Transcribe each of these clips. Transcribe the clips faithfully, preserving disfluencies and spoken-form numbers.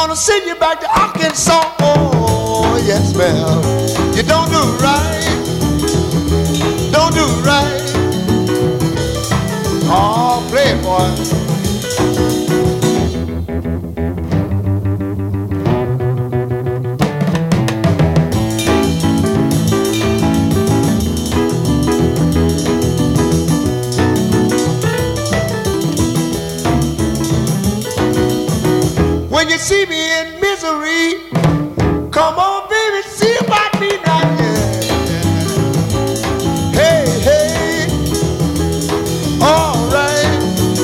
gonna send you back to Arkansas. Oh, yes, ma'am. You don't do right. Don't do right. Oh, play it, boy. When you see me in misery, come on, baby, see about me now. Yeah. Hey, hey, all right.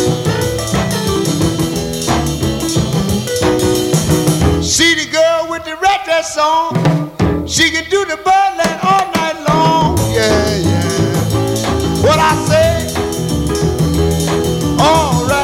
See the girl with the red dress on, she can do the birdland all night long. Yeah, yeah. What I say? All right.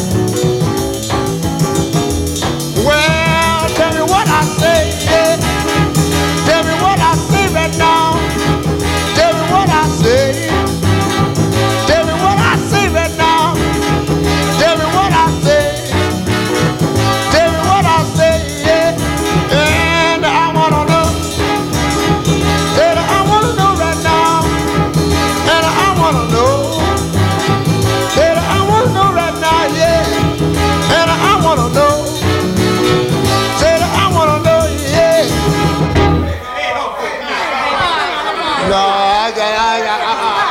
Well, tell me what I say, yeah. Tell me what I say right now. Tell me what I say. Tell me what I say right now. Tell me what I say. Tell me what I say, yeah. And I wanna know. And I wanna know right now. And I wanna know. And I wanna know right now, yeah. And I wanna know. No, I got, I got, I, I,